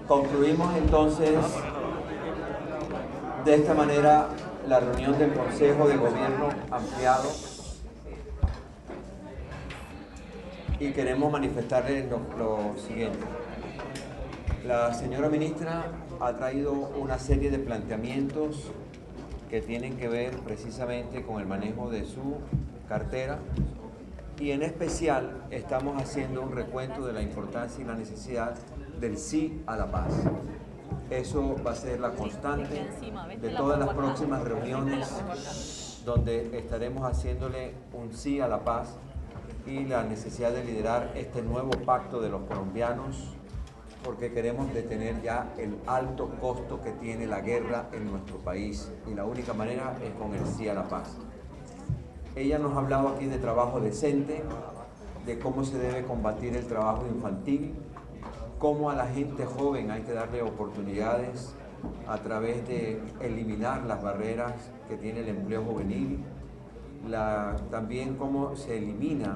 Concluimos entonces de esta manera la reunión del Consejo de Gobierno ampliado y queremos manifestarles lo siguiente. La señora ministra ha traído una serie de planteamientos que tienen que ver precisamente con el manejo de su cartera y en especial estamos haciendo un recuento de la importancia y la necesidad del sí a la paz. Eso va a ser la constante de todas las próximas reuniones donde estaremos haciéndole un sí a la paz y la necesidad de liderar este nuevo pacto de los colombianos porque queremos detener ya el alto costo que tiene la guerra en nuestro país y la única manera es con el sí a la paz. Ella nos ha hablado aquí de trabajo decente, de cómo se debe combatir el trabajo infantil, cómo a la gente joven hay que darle oportunidades a través de eliminar las barreras que tiene el empleo juvenil, también cómo se elimina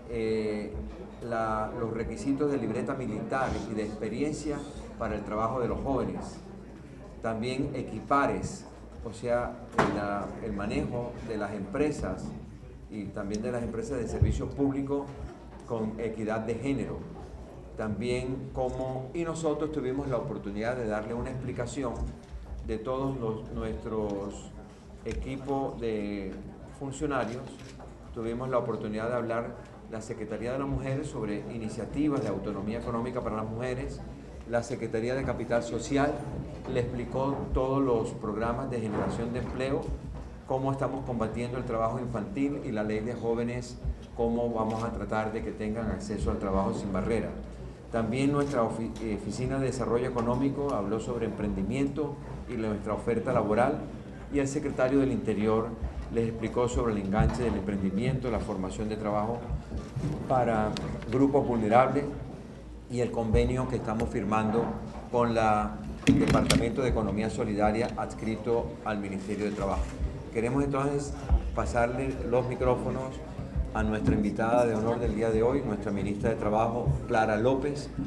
los requisitos de libreta militar y de experiencia para el trabajo de los jóvenes. También equipares, o sea, el manejo de las empresas y también de las empresas de servicios públicos con equidad de género. También y nosotros tuvimos la oportunidad de darle una explicación de todos nuestros equipos de funcionarios. Tuvimos la oportunidad de hablar la Secretaría de la Mujer sobre iniciativas de autonomía económica para las mujeres, la Secretaría de Capital Social le explicó todos los programas de generación de empleo, cómo estamos combatiendo el trabajo infantil y la ley de jóvenes, cómo vamos a tratar de que tengan acceso al trabajo sin barrera. También nuestra Oficina de Desarrollo Económico habló sobre emprendimiento y nuestra oferta laboral y el secretario del Interior les explicó sobre el enganche del emprendimiento, la formación de trabajo para grupos vulnerables y el convenio que estamos firmando con el Departamento de Economía Solidaria adscrito al Ministerio de Trabajo. Queremos entonces pasarle los micrófonos a nuestra invitada de honor del día de hoy, nuestra ministra de Trabajo, Clara López.